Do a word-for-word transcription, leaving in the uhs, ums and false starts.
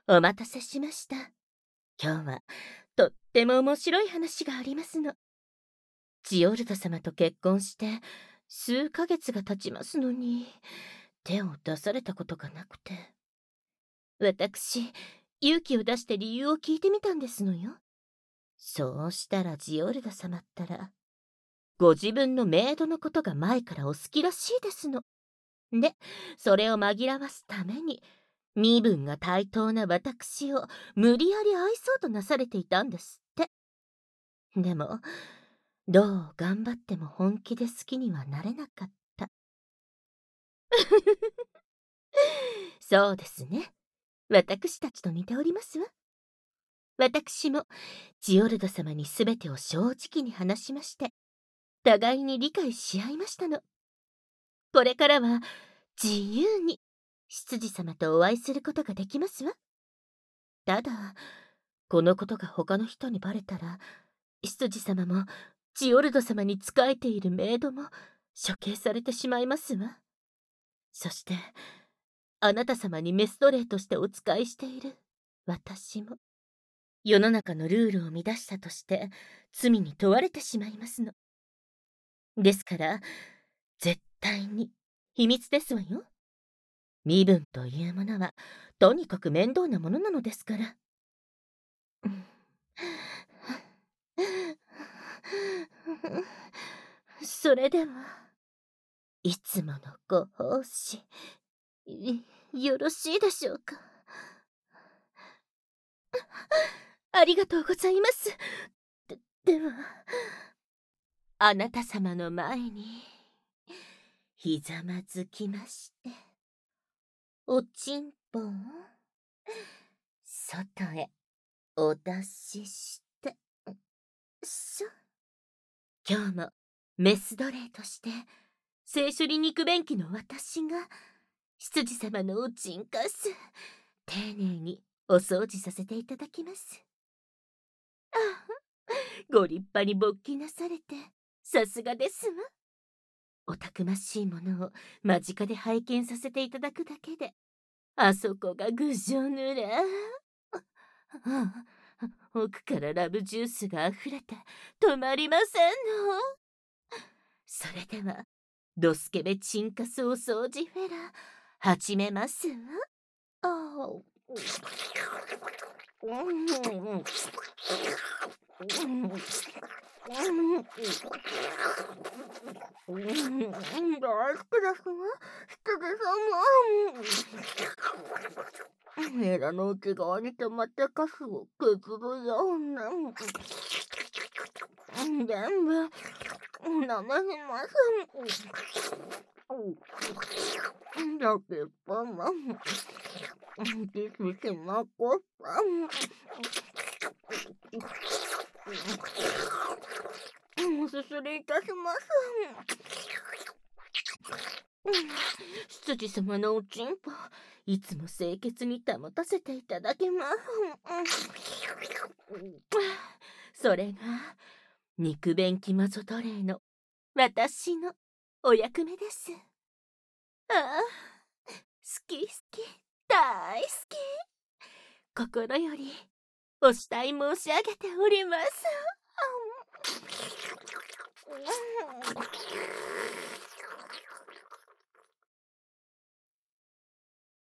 お待たせしました。今日はとっても面白い話がありますの。ジオルド様と結婚して数ヶ月が経ちますのに、手を出されたことがなくて。私、勇気を出して理由を聞いてみたんですのよ。そうしたらジオルド様ったら、ご自分のメイドのことが前からお好きらしいですの。で、それを紛らわすために、身分が対等な私を無理やり愛そうとなされていたんですって。でも、どう頑張っても本気で好きにはなれなかった。そうですね。私たちと似ておりますわ。私もジオルド様にすべてを正直に話しまして、互いに理解し合いましたの。これからは自由に執事様とお会いすることができますわ。ただ、このことが他の人にバレたら、執事様もジオルド様に仕えているメイドも処刑されてしまいますわ。そして、あなた様にメス奴隷としてお仕えしている私も、世の中のルールを乱したとして罪に問われてしまいますの。ですから、絶対に秘密ですわよ。身分というものは、とにかく面倒なものなのですから。それでは、いつものご奉仕、よろしいでしょうか。ありがとうございます。で、では、あなた様の前に、ひざまずきまして、おちんぽを、外へお出しして、しょ。今日もメス奴隷として、聖書に肉便器の私が、執事様のおちんかす、丁寧にお掃除させていただきます。ああ、ご立派に勃起なされて、さすがですわ。おたくましいものを間近で拝見させていただくだけで、あそこがぐじょ濡れ。ああ、奥からラブジュースが溢れて止まりませんの。それでは、ドスケベチンカスお掃除フェラ、始めますわ。ああ。大好きですわ、羊さんも。エラの内側に溜まったカスを削るような。全部、なめします。だけどな、キスしまこった。おすすりいたします。執事様のおちんぽ、いつも清潔に保たせていただきます。それが、肉便器魔女奴隷の私のお役目です。ああ、好き好き、大好き。心よりお慕い申し上げております。